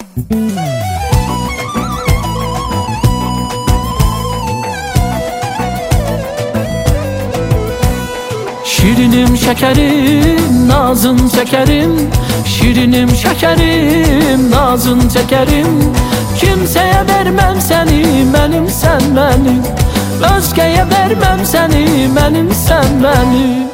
Şirinim şekerim, nazın çekerim. Şirinim şekerim, nazın çekerim. Kimseye vermem seni, benim sen benim. Özgeye vermem seni, benim sen benim.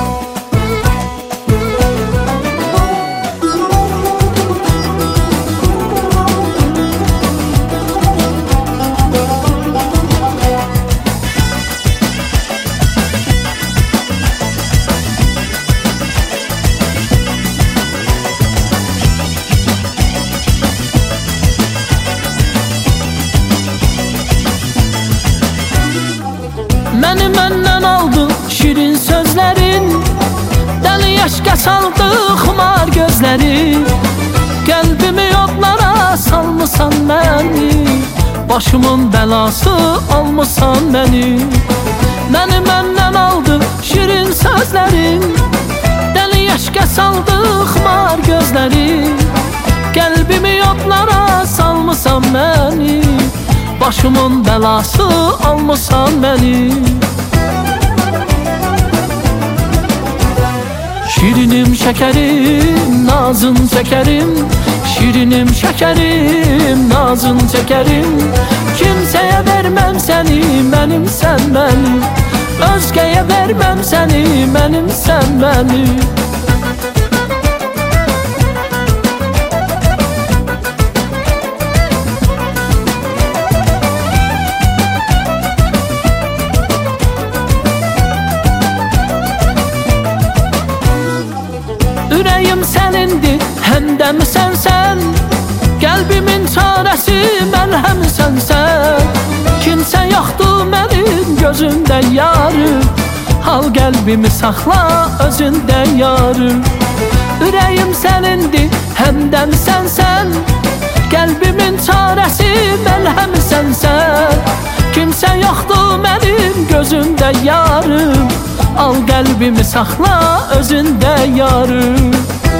Məni məndən aldı şirin sözlərin, dəli yaşqa saldı xumar gözlərin. Qəlbimi yollara salmısan məni, başımın bəlası almısan məni. Məni məndən aldı şirin sözlərin, dəli yaşqa saldı xumar gözlərin. Qəlbimi yollara salmısan məni, başımın bəlası almısan məni. Şirinim şekerim, nazın çekerim. Şirinim şekerim, nazın çekerim. Kimseye vermem seni, benim sen benim. Özgeye vermem seni, benim sen benim. Ürəyim sənindir, həmdəm sənsən. Qəlbimin çarəsi məlhəm sənsən. Kimsə yoxdur mənim gözümdə yarım. Al qəlbimi saxla özündə yarım. Ürəyim sənindir, həmdəm sənsən. Qəlbimin çarəsi məlhəm sənsən. Kimsə yoxdur mənim gözümdə yarım. Al qəlbimi saxla özündə yarım.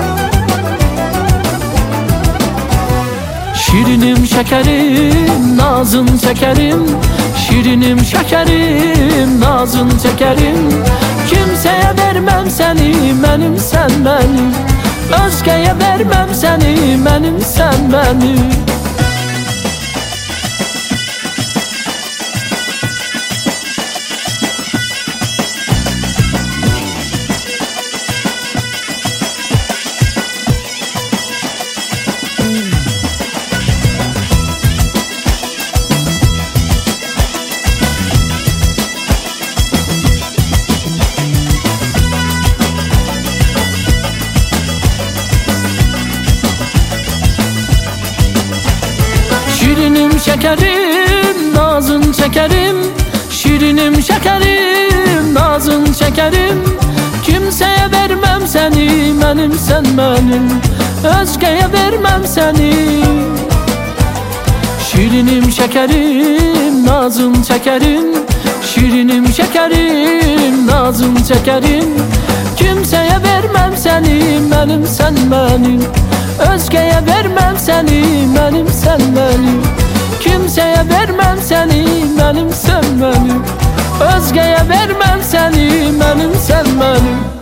Şirinim şekerim, nazın çekerim. Şirinim şekerim, nazın çekerim. Kimseye vermem seni, benim sen benim. Özgeye vermem seni, benim sen benim. Şirinim şekerim, nazın çekerim. Şirinim şekerim, nazın çekerim. Kimseye vermem seni, benim sen benim. Özgeye vermem seni. Şirinim şekerim, nazın çekerim. Şirinim şekerim, nazın çekerim. Kimseye vermem seni, benim sen benim. Özgeye vermem seni, benim sen benim. Kimseye vermem seni, benim sen benim. Özgeye vermem seni, benim sen benim.